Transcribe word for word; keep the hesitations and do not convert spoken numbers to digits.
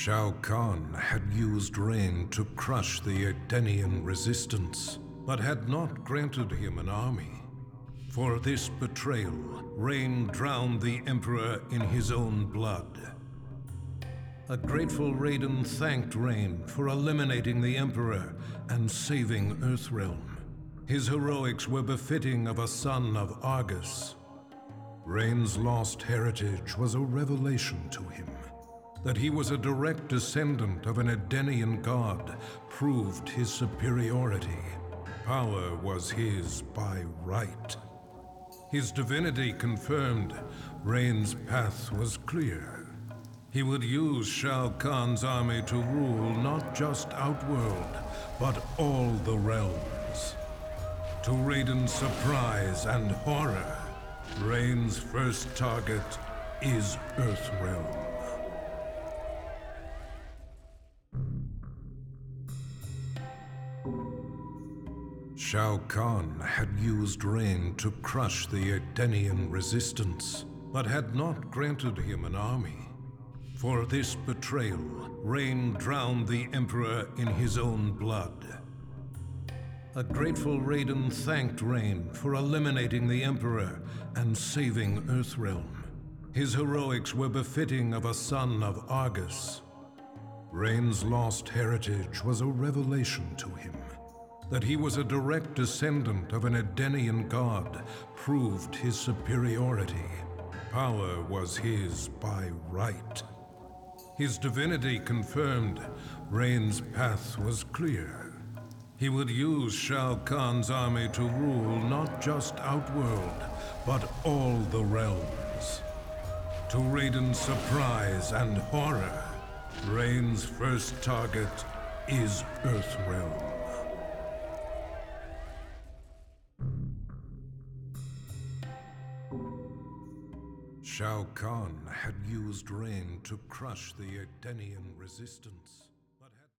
Shao Kahn had used Rain to crush the Edenian resistance, but had not granted him an army. For this betrayal, Rain drowned the Emperor in his own blood. A grateful Raiden thanked Rain for eliminating the Emperor and saving Earthrealm. His heroics were befitting of a son of Argus. Rain's lost heritage was a revelation to him. That he was a direct descendant of an Edenian god proved his superiority. Power was his by right. His divinity confirmed, Rain's path was clear. He would use Shao Kahn's army to rule not just Outworld, but all the realms. To Raiden's surprise and horror, Rain's first target is Earthrealm. Shao Kahn had used Rain to crush the Edenian resistance, but had not granted him an army. For this betrayal, Rain drowned the Emperor in his own blood. A grateful Raiden thanked Rain for eliminating the Emperor and saving Earthrealm. His heroics were befitting of a son of Argus. Rain's lost heritage was a revelation to him. That he was a direct descendant of an Edenian god proved his superiority. Power was his by right. His divinity confirmed, Rain's path was clear. He would use Shao Kahn's army to rule not just Outworld, but all the realms. To Raiden's surprise and horror, Rain's first target is Earthrealm. Shao Kahn had used Rain to crush the Edenian resistance.